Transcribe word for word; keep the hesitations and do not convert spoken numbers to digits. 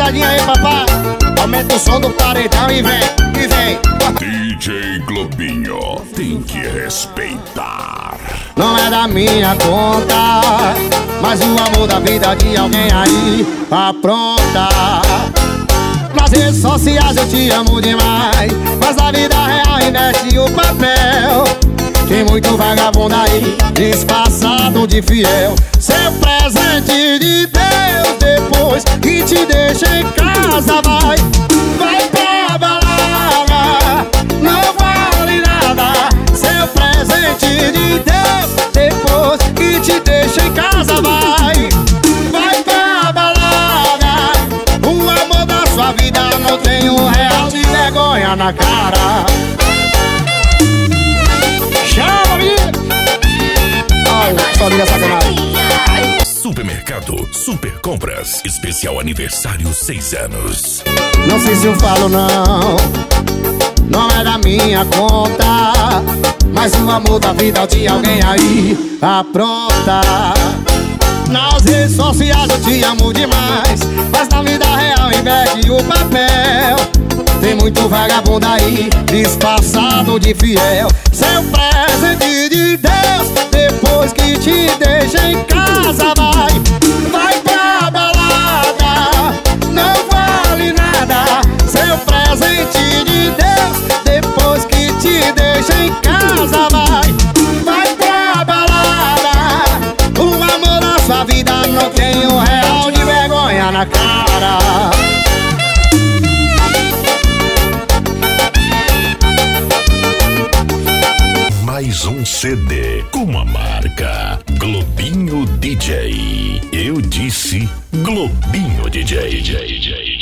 paradinha aí, papai. Aumenta o som do paredão e vem, e vem. D J Globinho tem que respeitar. Não é da minha conta, mas o amor da vida de alguém aí apronta. Nas redes sociais eu te amo demais, mas na vida real investe o papel. Tem muito vagabundo aí, disfarçado de fiel. Seu presente de Deus, depois que te deixa em casa, vai, vai pra balada, não vale nada. Seu presente de Deus, depois que te deixa em casa, vai, vai pra balada. O amor da sua vida não tem um real de vergonha na cara. Chama, menino! Ai, família sacanagem. Supermercado Super Compras, especial aniversário seis anos. Não sei se eu falo não, não é da minha conta, mas o amor da vida de alguém aí apronta. Nas redes sociais eu te amo demais, mas na vida real inverte o papel. Tem muito vagabundo aí, disfarçado de fiel. Seu presente de Deus, depois que te deixa em casa, vai, vai pra balada, não vale nada. Seu presente de Deus, depois que te deixa em casa, vai, vai pra balada. O amor da sua vida não tem um real de vergonha na cara. Mais um C D com a marca Globinho D J. Eu disse Globinho D J. D J.